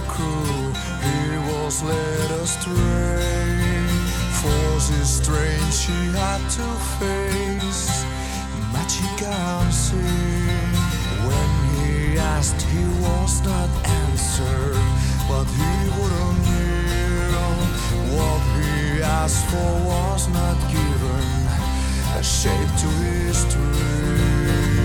crew, he was led astray. Forces strange he had to face, magic unseen. When he asked, he was not answered, but he wouldn't yield. What he asked for was not given, a shape to his dream.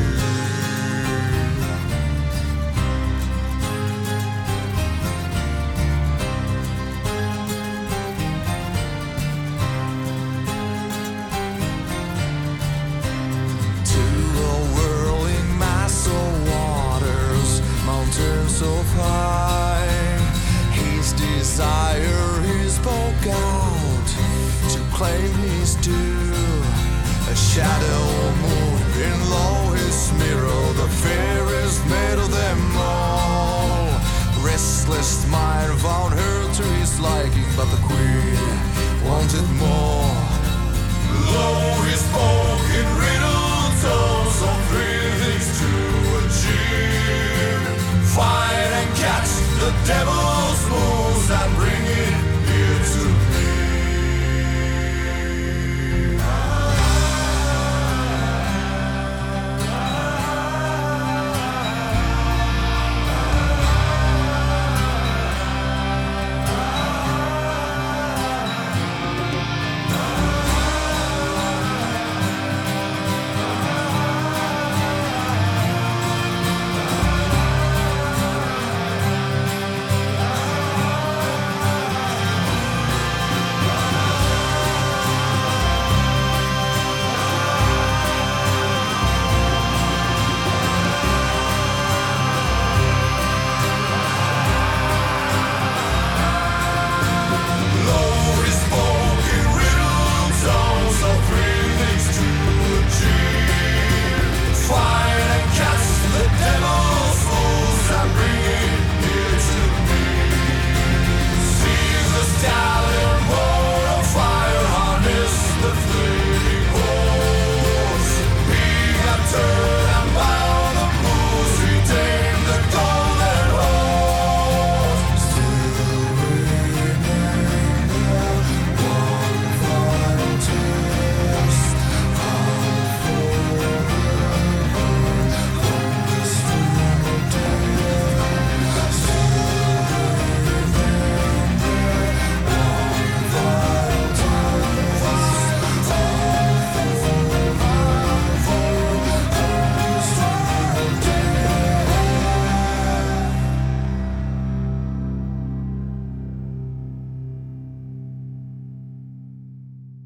So high, his desire he spoke out to claim his due. A shadow moved in low his mirror, the fairest maid of them all. Restless mind found her to his liking, but the queen wanted more. Low he spoke in riddle tones of three things to achieve: fight and catch the devil's moves and bring it here to me.